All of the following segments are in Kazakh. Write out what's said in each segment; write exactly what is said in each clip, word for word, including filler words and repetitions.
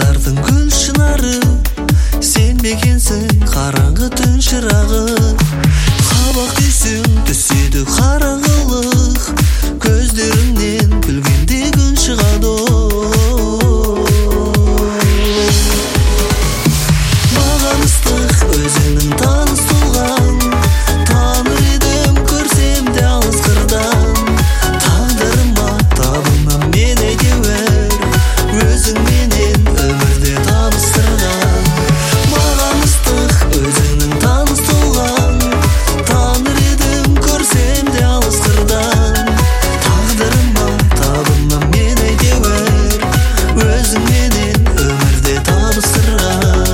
Ажардың гүл шынары, сен бекенсің қараңғы түн шырағы. Қабақ түйсің түседі қараңғылық, көздеріңнен күлгенде күн шығады. Маған ыстық өзіңнің таныс тұлғаң, таныр едім көрсем де алыс қырдан. Тағдырыма табынам мен әйтеуір, өзіңменен өмірде табыстырған. Маған ыстық өзіңнің таныс тұлғаң, таныр едім көрсем де алыс қырдан. Тағдырыма табынам мен әйтеуір, өзіңменен өмірде табыстырған.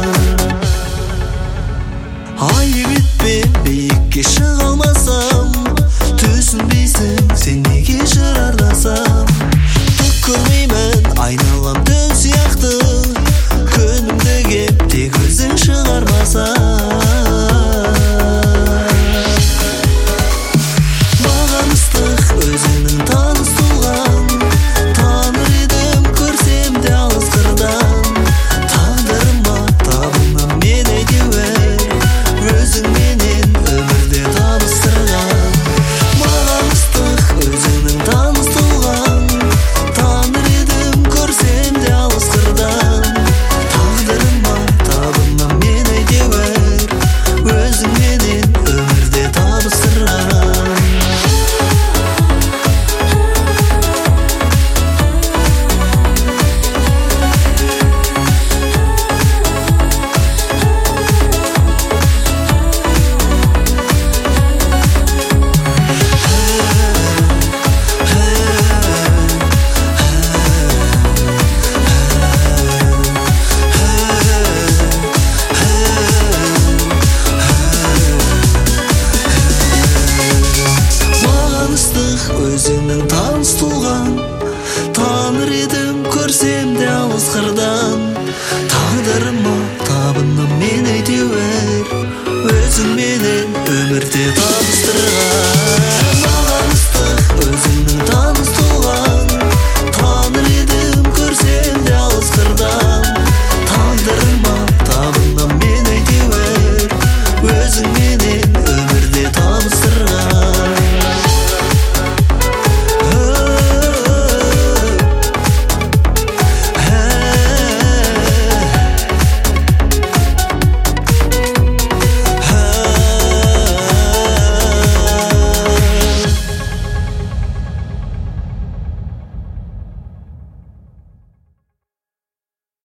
Ай бітпен биікке шыға алмасам, түсінбейсің сен неге жырарласам. Түк көрмеймін айналам түн сияқты, күнімді кеп тек өзің шығармасаң. Маған ыстық өзіңнің таныс тұлғаң, таныр едім көрсем де алыс қырдан. Тағдырыма табынам мен әйтеуір, өзіңменен өмірде табыстырған. Маған ыстық өзіңнің таныс тұлғаң, таныр едім көрсем де алыс қырдан. Тағдырыма табынам мен әйтеуір, өзіңменен өмірде табыстырған. Маған ыстық өзіңнің таныс тұлғаң, таныр едім